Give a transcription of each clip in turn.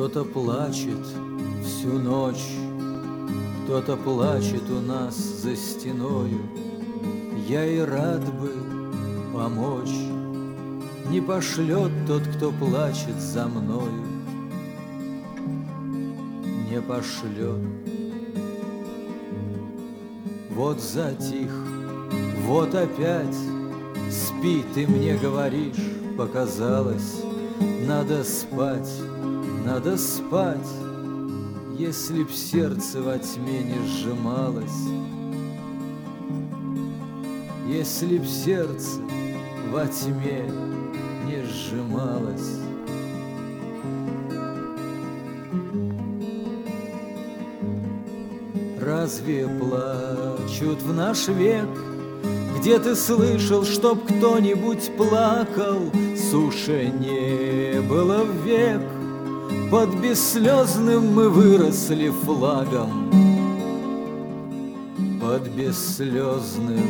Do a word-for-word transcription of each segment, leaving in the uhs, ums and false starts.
Кто-то плачет всю ночь, кто-то плачет у нас за стеною. Я и рад бы помочь, не пошлет тот, кто плачет за мною, не пошлет. Вот затих, вот опять спи, ты мне говоришь, показалось, надо спать, надо спать. Если б сердце во тьме не сжималось, если б сердце во тьме не сжималось. Разве плачут в наш век? Где ты слышал, чтоб кто-нибудь плакал? Суши не было век. Под бесслезным мы выросли флагом, под бесслезным.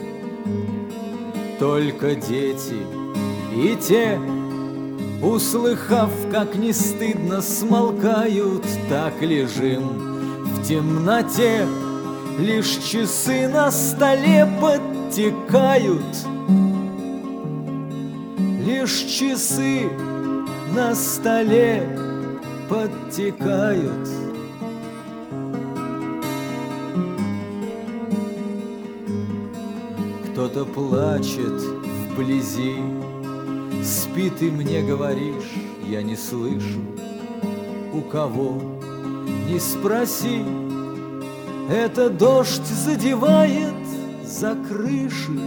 Только дети и те, услыхав, как не стыдно, смолкают. Так лежим в темноте, лишь часы на столе подтекают, лишь часы на столе подтекают. Кто-то плачет вблизи, спи, ты мне говоришь, я не слышу. У кого, не спроси, это дождь задевает за крыши.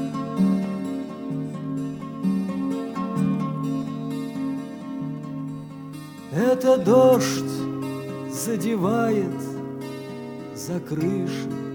Это дождь задевает за крыши.